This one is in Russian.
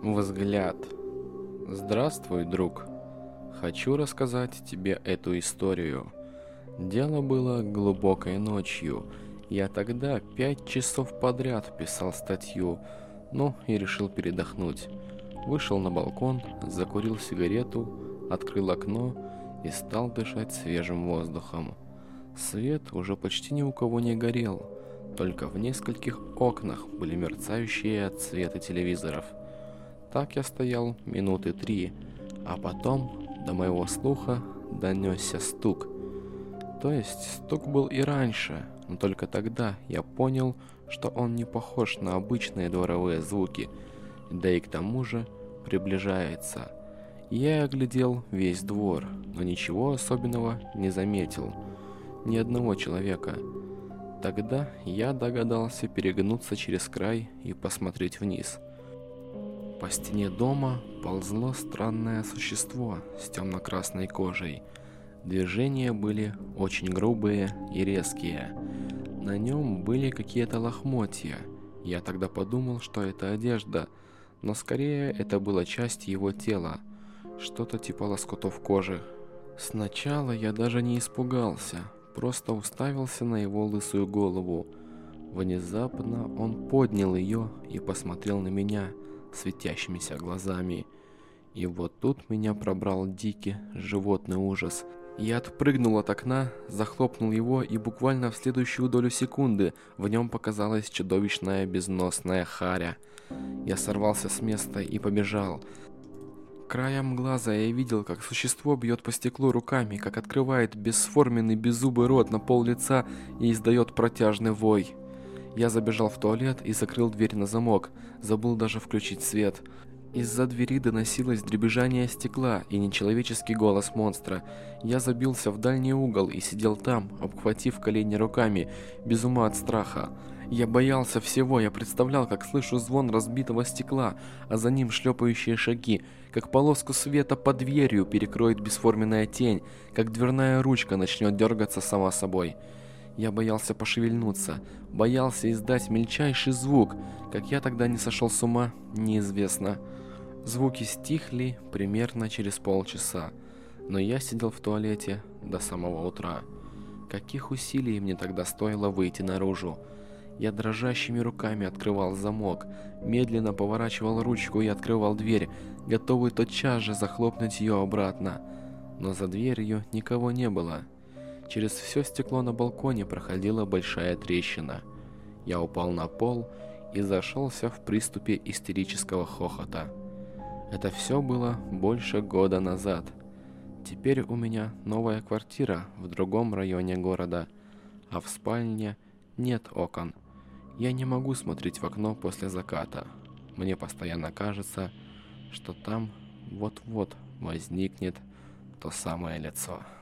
Взгляд. Здравствуй, друг. Хочу рассказать тебе эту историю. Дело было глубокой ночью. Я тогда 5 часов подряд писал статью, и решил передохнуть. Вышел на балкон, закурил сигарету, открыл окно и стал дышать свежим воздухом. Свет уже почти ни у кого не горел, только в нескольких окнах были мерцающие отсветы телевизоров. Так я стоял минуты 3, а потом до моего слуха донесся стук. То есть стук был и раньше, но только тогда я понял, что он не похож на обычные дворовые звуки, да и к тому же приближается. Я оглядел весь двор, но ничего особенного не заметил. Ни одного человека. Тогда я догадался перегнуться через край и посмотреть вниз. По стене дома ползло странное существо с темно-красной кожей. Движения были очень грубые и резкие. На нем были какие-то лохмотья. Я тогда подумал, что это одежда, но скорее это была часть его тела. Что-то типа лоскутов кожи. Сначала я даже не испугался, просто уставился на его лысую голову. Внезапно он поднял ее и посмотрел на меня светящимися глазами. И вот тут меня пробрал дикий животный ужас. Я отпрыгнул от окна, захлопнул его, и буквально в следующую долю секунды в нем показалась чудовищная безносная харя. Я сорвался с места и побежал. Краем глаза я видел, как существо бьет по стеклу руками, как открывает бесформенный беззубый рот на пол лица и издает протяжный вой. Я забежал в туалет и закрыл дверь на замок, забыл даже включить свет. Из-за двери доносилось дребезжание стекла и нечеловеческий голос монстра. Я забился в дальний угол и сидел там, обхватив колени руками, без ума от страха. Я боялся всего, я представлял, как слышу звон разбитого стекла, а за ним шлепающие шаги, как полоску света под дверью перекроет бесформенная тень, как дверная ручка начнет дергаться сама собой. Я боялся пошевельнуться, боялся издать мельчайший звук. Как я тогда не сошел с ума, неизвестно. Звуки стихли примерно через полчаса, но я сидел в туалете до самого утра. Каких усилий мне тогда стоило выйти наружу. Я дрожащими руками открывал замок, медленно поворачивал ручку и открывал дверь, готовый тотчас же захлопнуть ее обратно. Но за дверью никого не было. Через все стекло на балконе проходила большая трещина. Я упал на пол и зашелся в приступе истерического хохота. Это все было больше года назад. Теперь у меня новая квартира в другом районе города, а в спальне нет окон. Я не могу смотреть в окно после заката. Мне постоянно кажется, что там вот-вот возникнет то самое лицо.